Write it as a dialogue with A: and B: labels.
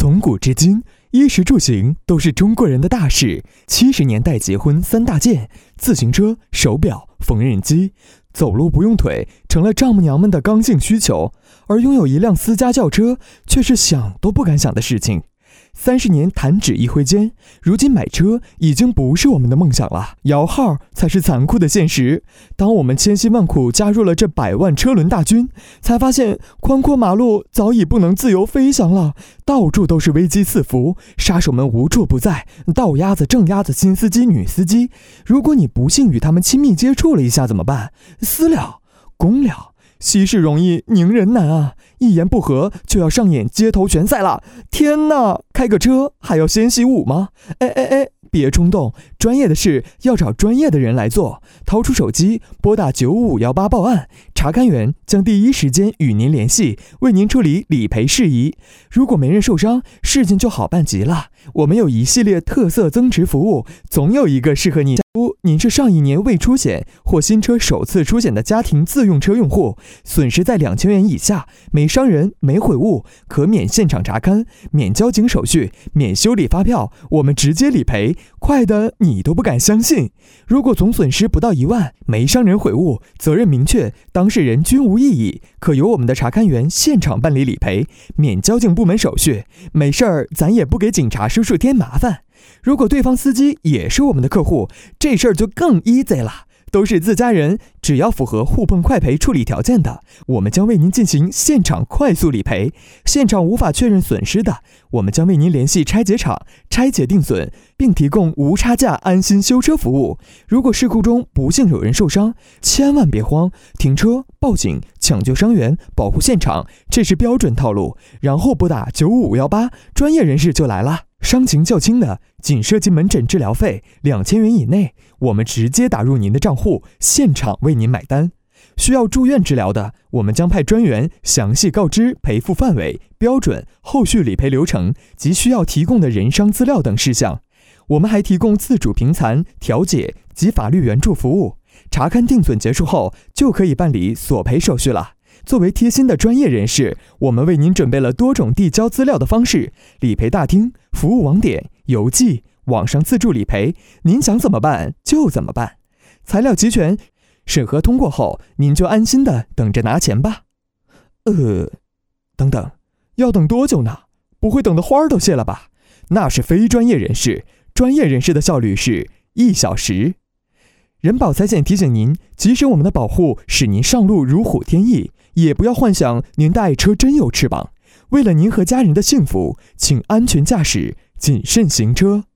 A: 从古至今，衣食住行都是中国人的大事。70年代结婚3大件：自行车、手表、缝纫机。走路不用腿成了丈母娘们的刚性需求，而拥有一辆私家轿车却是想都不敢想的事情。30年弹指一挥间，如今买车已经不是我们的梦想了，摇号才是残酷的现实。当我们千辛万苦加入了这100万车轮大军，才发现宽阔马路早已不能自由飞翔了，到处都是危机四伏，杀手们无处不在，倒鸭子、正鸭子、新司机、女司机。如果你不幸与他们亲密接触了一下怎么办？私了，公了。息事容易宁人难啊，一言不合就要上演街头拳赛了。天哪，开个车还要先习武吗？别冲动，专业的事要找专业的人来做。掏出手机拨打95518报案，查看员将第一时间与您联系，为您处理理赔事宜。如果没人受伤，事情就好办极了。我们有一系列特色增值服务，总有一个适合你。您是上一年未出险或新车首次出险的家庭自用车用户，损失在2000元以下，没伤人没毁物，可免现场查勘，免交警手续，免修理发票，我们直接理赔，快的你都不敢相信。如果总损失不到1万，没伤人毁物，责任明确，当事人均无异议，可由我们的查勘员现场办理理赔，免交警部门手续。没事儿，咱也不给警察叔叔添麻烦。如果对方司机也是我们的客户，这事儿就更 easy 了，都是自家人，只要符合互碰快赔处理条件的，我们将为您进行现场快速理赔。现场无法确认损失的，我们将为您联系拆解厂，拆解定损，并提供无差价安心修车服务。如果事故中不幸有人受伤，千万别慌，停车、报警、抢救伤员、保护现场，这是标准套路。然后拨打95518，专业人士就来了。伤情较轻的，仅涉及门诊治疗费2000元以内，我们直接打入您的账户，现场为您买单。需要住院治疗的，我们将派专员详细告知赔付范围、标准、后续理赔流程及需要提供的人伤资料等事项。我们还提供自主评残、调解及法律援助服务。查勘定损结束后，就可以办理索赔手续了。作为贴心的专业人士，我们为您准备了多种递交资料的方式，理赔大厅、服务网点、邮寄、网上自助理赔，您想怎么办就怎么办。材料齐全，审核通过后，您就安心的等着拿钱吧。等等，要等多久呢？不会等的花儿都谢了吧？那是非专业人士，专业人士的效率是1小时。人保财险提醒您，即使我们的保护使您上路如虎添翼，也不要幻想您的爱车真有翅膀。为了您和家人的幸福，请安全驾驶，谨慎行车。